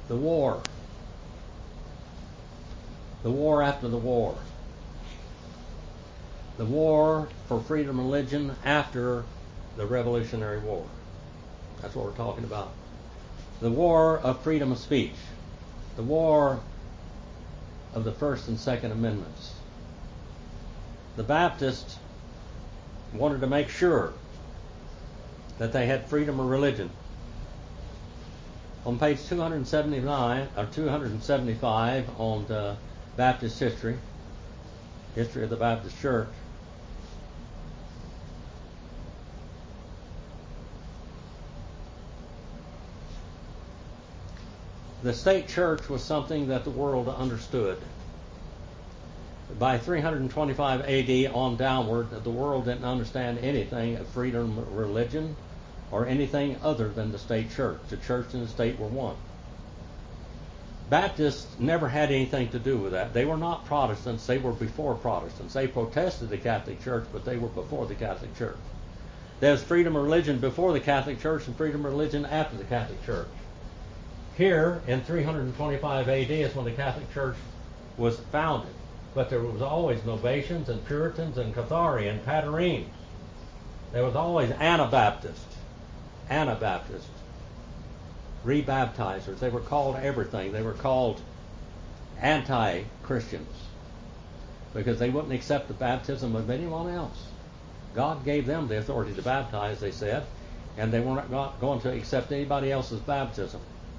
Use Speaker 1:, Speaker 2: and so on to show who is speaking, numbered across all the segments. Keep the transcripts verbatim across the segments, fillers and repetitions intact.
Speaker 1: The war. The war after the war. The war for freedom of religion after the Revolutionary War. That's what we're talking about. The war of freedom of speech. The war of the First and Second Amendments. The Baptists wanted to make sure that they had freedom of religion. On page two seventy-nine or two seventy-five on the Baptist history, history of the Baptist Church, the state church was something that the world understood. By three twenty-five A D on downward, the world didn't understand anything of freedom of religion or anything other than the state church. The church and the state were one. Baptists never had anything to do with that. They were not Protestants. They were before Protestants. They protested the Catholic Church, but they were before the Catholic Church. There's freedom of religion before the Catholic Church and freedom of religion after the Catholic Church. Here in three twenty-five A D is when the Catholic Church was founded. But there was always Novatians and Puritans and Cathari and Patarines. There was always Anabaptists. Anabaptists. Rebaptizers. They were called everything. They were called anti-Christians because they wouldn't accept the baptism of anyone else. God gave them the authority to baptize, they said, and they were not going to accept anybody else's baptism.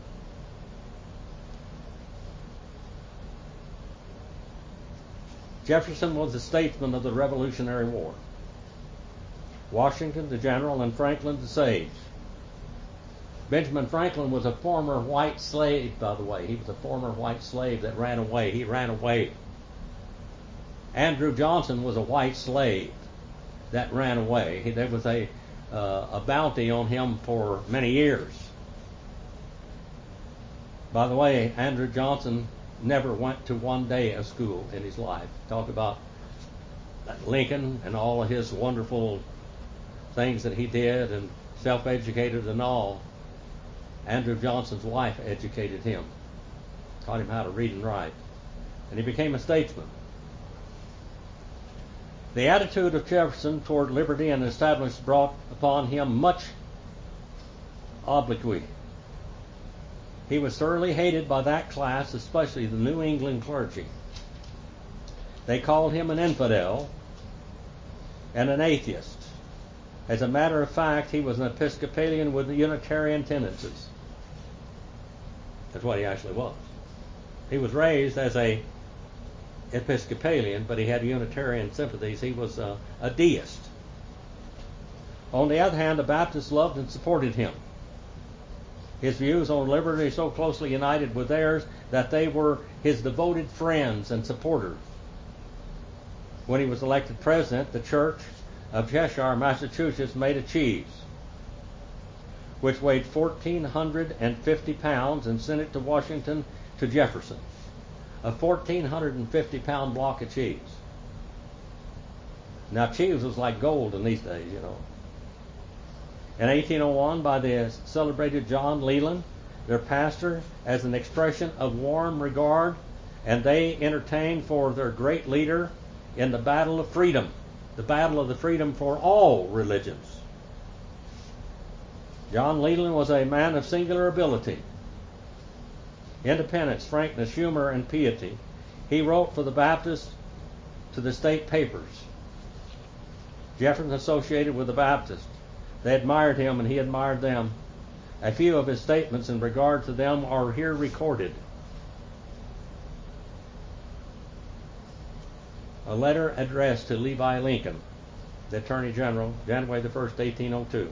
Speaker 1: Jefferson was the statesman of the Revolutionary War. Washington, the general, and Franklin, the sage. Benjamin Franklin was a former white slave, by the way. He was a former white slave that ran away. He ran away. Andrew Johnson was a white slave that ran away. He, there was a, uh, a bounty on him for many years. By the way, Andrew Johnson never went to one day of school in his life. Talk about Lincoln and all of his wonderful things that he did and self-educated and all. Andrew Johnson's wife educated him, taught him how to read and write, and he became a statesman. The attitude of Jefferson toward liberty and establishment brought upon him much obloquy. He was thoroughly hated by that class, especially the New England clergy. They called him an infidel and an atheist. As a matter of fact, he was an Episcopalian with Unitarian tendencies. That's what he actually was. He was raised as a Episcopalian, but he had Unitarian sympathies. He was a, a deist. On the other hand, the Baptists loved and supported him. His views on liberty so closely united with theirs that they were his devoted friends and supporters. When he was elected president, the Church of Cheshire, Massachusetts, made a cheese which weighed one thousand four hundred fifty pounds and sent it to Washington to Jefferson. A one thousand four hundred fifty pound block of cheese. Now, cheese was like gold in these days, you know. In eighteen oh one, by the celebrated John Leland, their pastor, as an expression of warm regard, and they entertained for their great leader in the battle of freedom, the battle of the freedom for all religions. John Leland was a man of singular ability, independence, frankness, humor, and piety. He wrote for the Baptists to the state papers. Jefferson associated with the Baptists. They admired him and he admired them. A few of his statements in regard to them are here recorded. A letter addressed to Levi Lincoln, the Attorney General, January the first, eighteen oh two.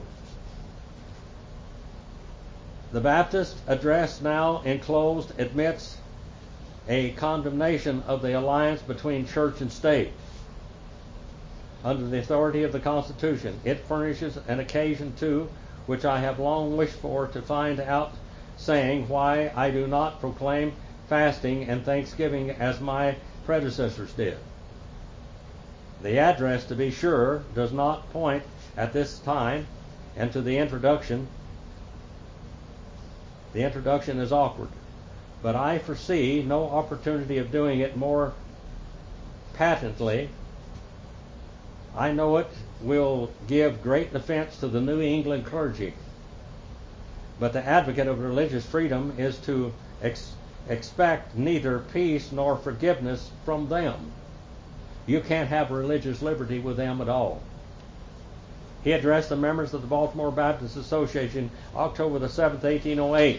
Speaker 1: The Baptist address now enclosed admits a condemnation of the alliance between church and state. Under the authority of the Constitution, it furnishes an occasion too, which I have long wished for, to find out, saying why I do not proclaim fasting and thanksgiving as my predecessors did. The address, to be sure, does not point at this time, and to the introduction, the introduction is awkward. but I foresee no opportunity of doing it more patently. I know it will give great offense to the New England clergy, but the advocate of religious freedom is to ex- expect neither peace nor forgiveness from them. You can't have religious liberty with them at all. He addressed the members of the Baltimore Baptist Association October the seventh, eighteen oh eight.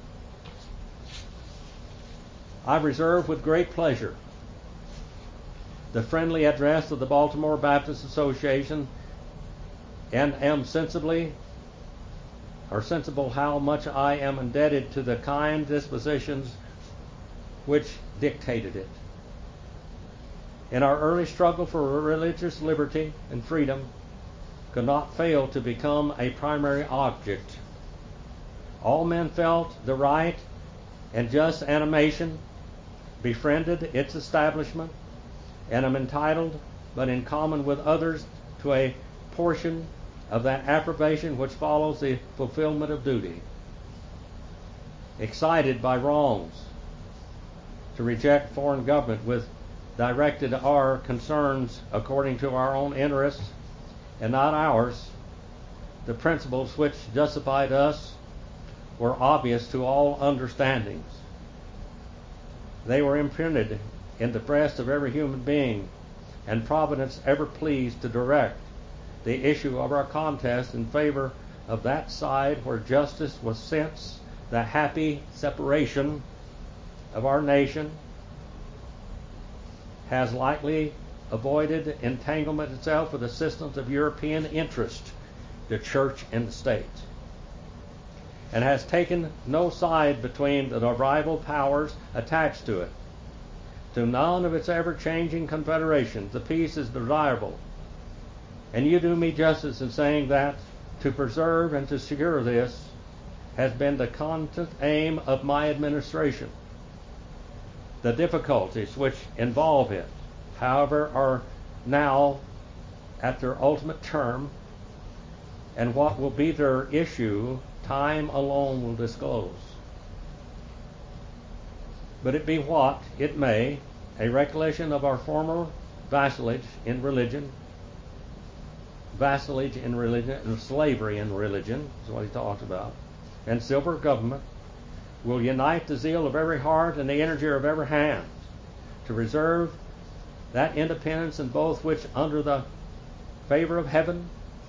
Speaker 1: I reserve with great pleasure the friendly address of the Baltimore Baptist Association, and am sensibly or sensible how much I am indebted to the kind dispositions which dictated it. In our early struggle for religious liberty and freedom could not fail to become a primary object. All men felt the right and just animation, befriended its establishment, and am entitled, but in common with others, to a portion of that approbation which follows the fulfillment of duty. Excited by wrongs, to reject foreign government with directed our concerns according to our own interests and not ours, the principles which justified us were obvious to all understandings. They were imprinted in the breast of every human being, and Providence ever pleased to direct the issue of our contest in favor of that side where justice was since the happy separation of our nation has lightly avoided entanglement itself with the systems of European interest, the church and the state, and has taken no side between the rival powers attached to it. To none of its ever-changing confederations the peace is desirable, and you do me justice in saying that to preserve and to secure this has been the constant aim of my administration. The difficulties which involve it, however, are now at their ultimate term, and what will be their issue, time alone will disclose. But it be what it may, a recollection of our former vassalage in religion, vassalage in religion, and slavery in religion, is what he talked about, and civil government, will unite the zeal of every heart and the energy of every hand to reserve that independence in both which, under the favor of heaven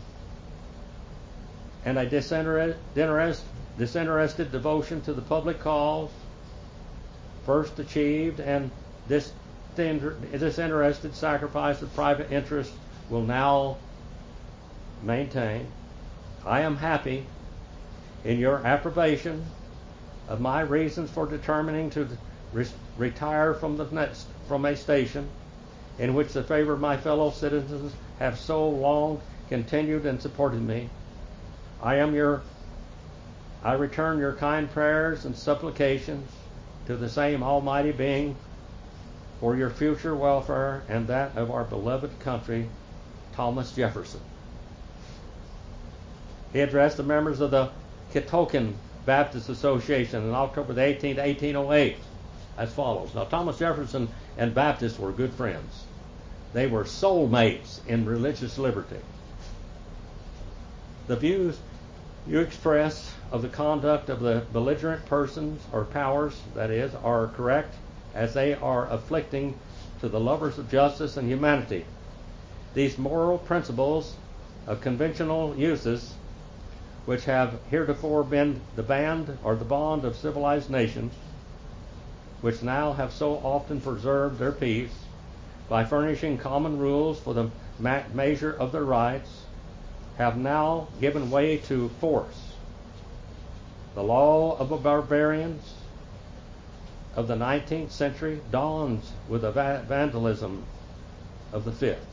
Speaker 1: and a disinterested, disinterested devotion to the public cause, first achieved, and this disinterested sacrifice of private interest will now maintain. I am happy in your approbation of my reasons for determining to re- retire from the next, from a station in which the favor of my fellow citizens have so long continued and supported me. I am your I return your kind prayers and supplications to the same Almighty Being for your future welfare and that of our beloved country, Thomas Jefferson. He addressed the members of the Ketoken Baptist Association on October the eighteenth, eighteen oh eight, as follows. Now, Thomas Jefferson and Baptists were good friends. They were soulmates in religious liberty. The views you express of the conduct of the belligerent persons or powers, that is, are correct, as they are afflicting to the lovers of justice and humanity. These moral principles of conventional uses, which have heretofore been the band or the bond of civilized nations, which now have so often preserved their peace by furnishing common rules for the ma- measure of their rights, have now given way to force. The law of the barbarians of the nineteenth century dawns with the va- vandalism of the fifth.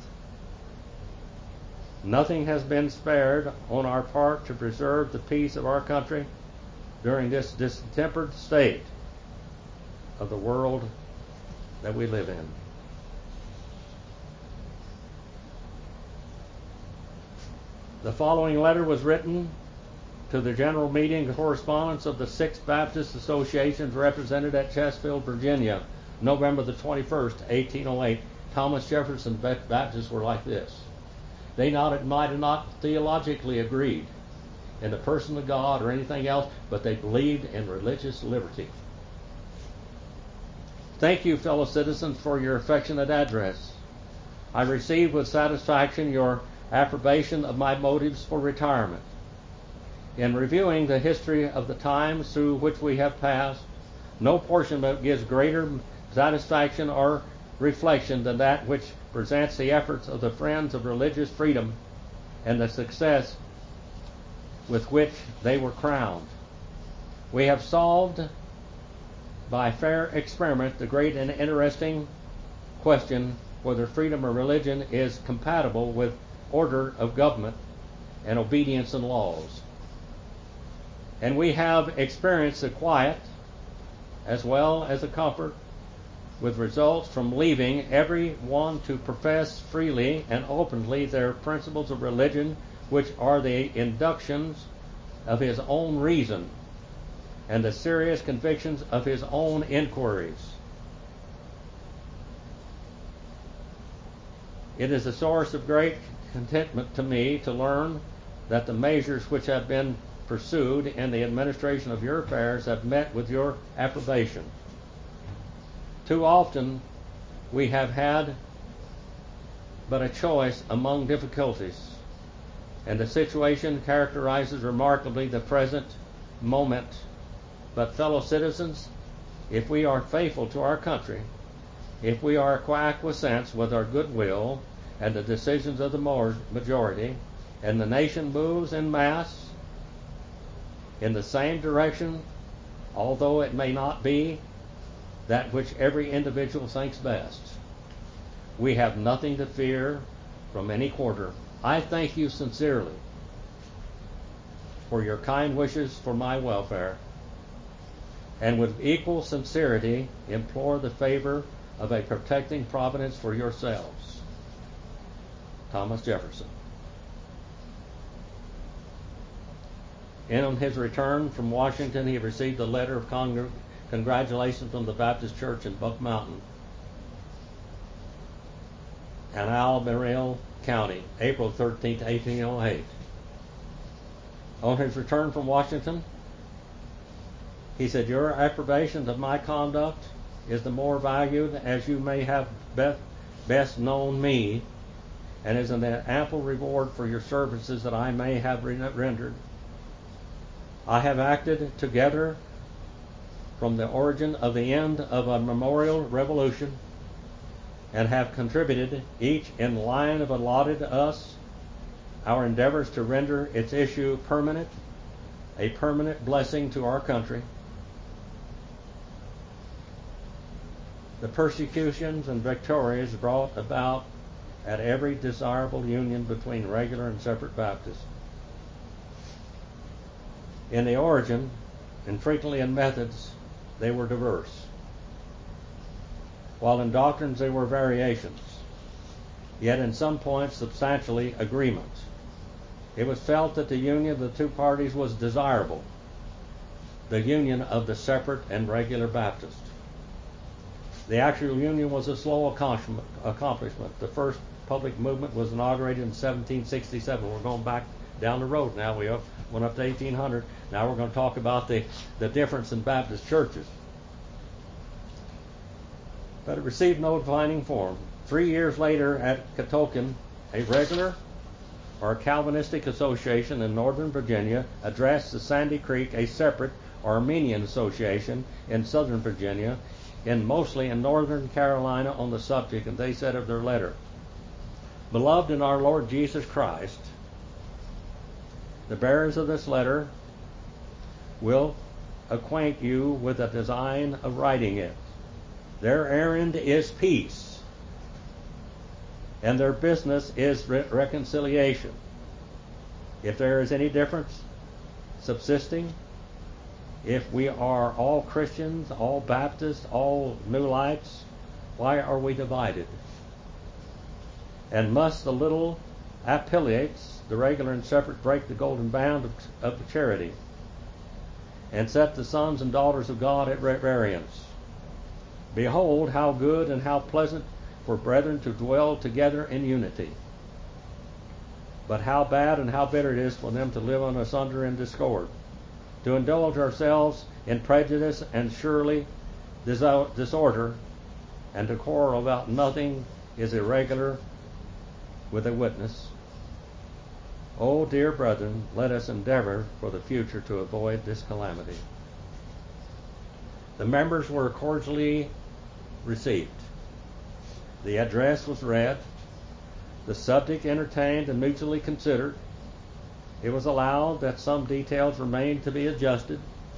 Speaker 1: Nothing has been spared on our part to preserve the peace of our country during this distempered state of the world that we live in. The following letter was written to the general meeting correspondence of the six Baptist associations represented at Chesterfield, Virginia, November the twenty-first, eighteen oh eight. Thomas Jefferson Baptists were like this. They not, might have not theologically agreed in the person of God or anything else, but they believed in religious liberty. Thank you, fellow citizens, for your affectionate address. I received with satisfaction your approbation of my motives for retirement. In reviewing the history of the times through which we have passed, no portion of it gives greater satisfaction or reflection than that which presents the efforts of the friends of religious freedom and the success with which they were crowned. We have solved by fair experiment the great and interesting question whether freedom of religion is compatible with order of government and obedience in laws. And we have experienced the quiet as well as the comfort with results from leaving every one to profess freely and openly their principles of religion, which are the inductions of his own reason and the serious convictions of his own inquiries. It is a source of great contentment to me to learn that the measures which have been pursued in the administration of your affairs have met with your approbation. Too often we have had but a choice among difficulties, and the situation characterizes remarkably the present moment. But fellow citizens, if we are faithful to our country, if we are acquiescent with our goodwill and the decisions of the majority, and the nation moves en masse in the same direction, although it may not be that which every individual thinks best, we have nothing to fear from any quarter. I thank you sincerely for your kind wishes for my welfare, and with equal sincerity implore the favor of a protecting providence for yourselves. Thomas Jefferson. And on his return from Washington, he received a letter of congr- congratulations from the Baptist Church in Buck Mountain and Albemarle County, April thirteenth, eighteen oh eight. On his return from Washington, he said, your approbation of my conduct is the more valued as you may have be- best known me, and is an ample reward for your services that I may have re- rendered. I have acted together from the origin of the end of a memorial revolution, and have contributed, each in line of allotted us, our endeavors to render its issue permanent, a permanent blessing to our country. The persecutions and victories brought about at every desirable union between regular and separate Baptists. In the origin, and frequently in methods, they were diverse, while in doctrines they were variations, yet in some points substantially agreement. It was felt that the union of the two parties was desirable, the union of the separate and regular Baptist. The actual union was a slow accomplishment. The first public movement was inaugurated in seventeen sixty-seven. We're going back down the road now. We went up to eighteen hundred. Now we're going to talk about the, the difference in Baptist churches. But it received no defining form. Three years later at Catoctin, a regular or Calvinistic association in Northern Virginia addressed the Sandy Creek, a separate Armenian association in Southern Virginia, in mostly in Northern Carolina on the subject, and they said of their letter, Beloved in our Lord Jesus Christ, the bearers of this letter will acquaint you with the design of writing it. Their errand is peace, and their business is re- reconciliation. If there is any difference subsisting, if we are all Christians, all Baptists, all New Lights, why are we divided? And must the little appellates the regular and separate break the golden band of, of the charity, and set the sons and daughters of God at variance. Behold, how good and how pleasant for brethren to dwell together in unity. But how bad and how bitter it is for them to live on asunder in discord, to indulge ourselves in prejudice and surely disorder, and to quarrel about nothing is irregular with a witness. Oh, dear brethren, let us endeavor for the future to avoid this calamity. The members were cordially received. The address was read, the subject entertained and mutually considered. It was allowed that some details remained to be adjusted.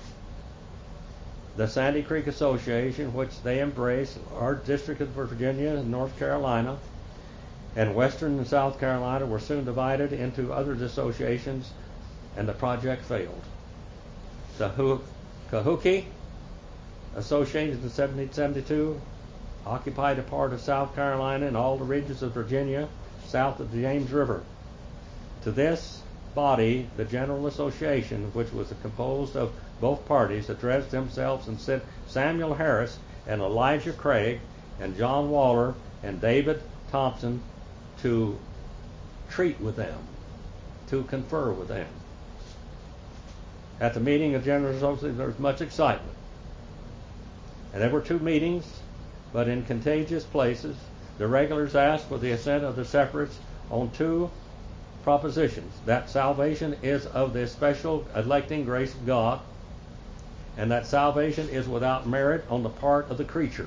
Speaker 1: The Sandy Creek Association, which they embraced, our district of Virginia and North Carolina, and Western and South Carolina, were soon divided into other associations, and the project failed. The Cahokia Association in seventeen seventy-two occupied a part of South Carolina and all the regions of Virginia south of the James River. To this body, the General Association, which was composed of both parties, addressed themselves and sent Samuel Harris and Elijah Craig and John Waller and David Thompson to treat with them, to confer with them. At the meeting of General Association, there was much excitement. And there were two meetings, but in contagious places. The regulars asked for the assent of the separates on two propositions: that salvation is of the special electing grace of God, and that salvation is without merit on the part of the creature.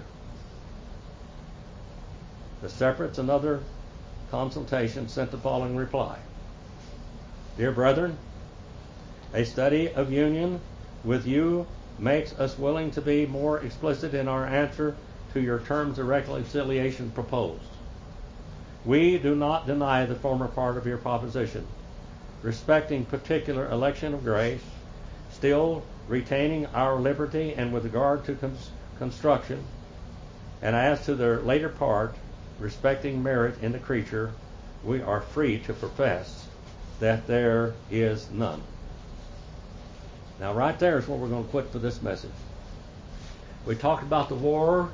Speaker 1: The separates, in other consultation, sent the following reply: Dear brethren, a study of union with you makes us willing to be more explicit in our answer to your terms of reconciliation proposed. We do not deny the former part of your proposition, respecting particular election of grace, still retaining our liberty and with regard to cons- construction, and as to the later part, respecting merit in the creature, we are free to profess that there is none. Now right there is where we're going to quit for this message. We talked about the war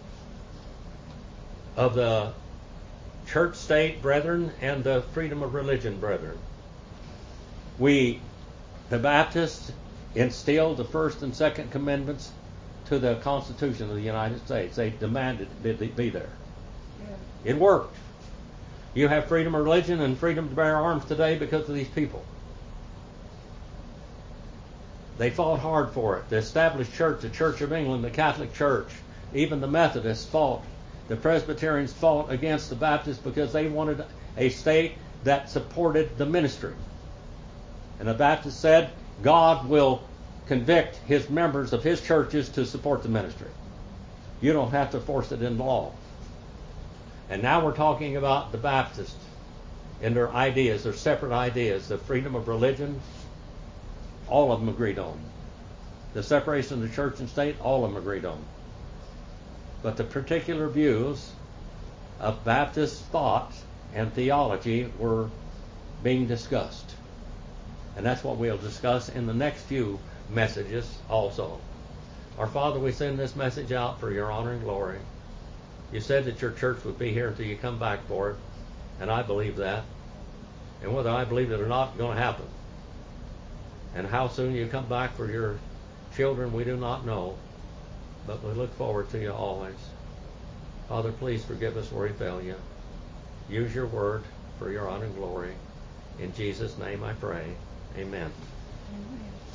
Speaker 1: of the church-state brethren and the freedom of religion brethren. We, the Baptists, instilled the First and Second Amendments to the Constitution of the United States. They demanded it be there. Yeah. It worked. You have freedom of religion and freedom to bear arms today because of these people. They fought hard for it. The established church, the Church of England, the Catholic Church, even the Methodists fought. The Presbyterians fought against the Baptists because they wanted a state that supported the ministry. And the Baptists said, God will convict his members of his churches to support the ministry. You don't have to force it in law. And now we're talking about the Baptists and their ideas, their separate ideas, the freedom of religion. All of them agreed on. The separation of the church and state, all of them agreed on. But the particular views of Baptist thought and theology were being discussed. And that's what we'll discuss in the next few messages also. Our Father, we send this message out for your honor and glory. You said that your church would be here until you come back for it, and I believe that. And whether I believe it or not, it's going to happen. And how soon you come back for your children, we do not know. But we look forward to you always. Father, please forgive us where we fail you. Use your word for your honor and glory. In Jesus' name I pray. Amen.
Speaker 2: Amen.